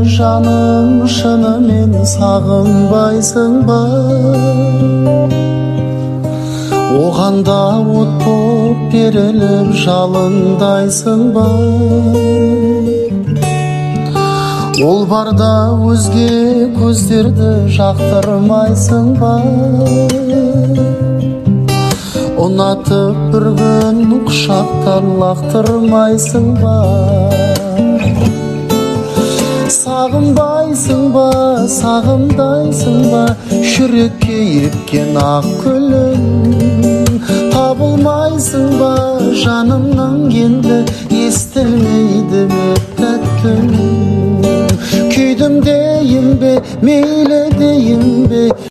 жаным, шынымен сағынбайсың ба? Оған да от боп беріліп жалындайсың ба? Ол барда өзге көздерді жақтырмайсың ба? Ұнатып бір күн құшақтан лақтырмайсың ба? Сағынбайсың ба, сағындайсың ба? Жүрекке еккен ақ гүлің. Табылмайсың ба жанымның енді, естілмейді ме тәтті үнің? Күйдім дейін бе, мейлі дейін бе?